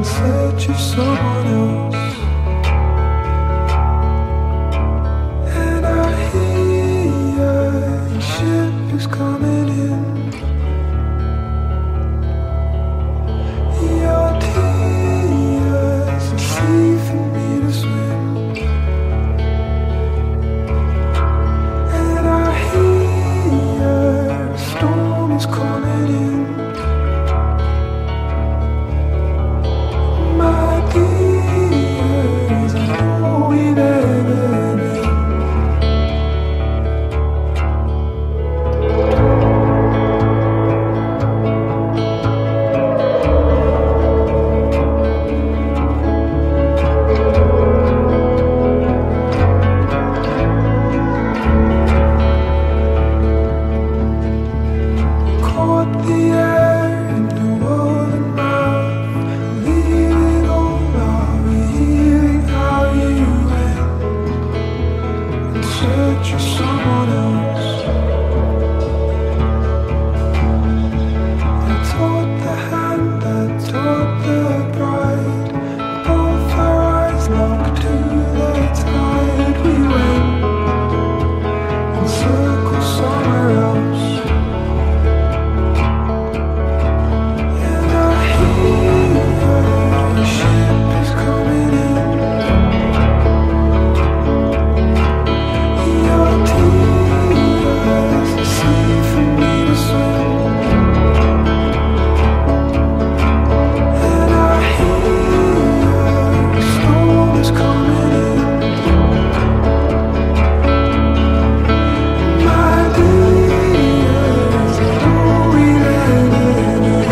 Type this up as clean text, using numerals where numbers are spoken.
search of someone else. And I hear your ship is coming in. Your tears are sea for me to swim. And I hear a storm is coming in. My dears, I know we've ever been. Caught the air in the world and mouth, leaving all our healing how you went in search of someone else. I taught the hand that taught the bride, both our eyes locked to the tide. We went in circles somewhere else. And I hear your ship is coming in. Your tears are sea for me to swim. And I hear a storm is coming in. My dears, I know we've ever been.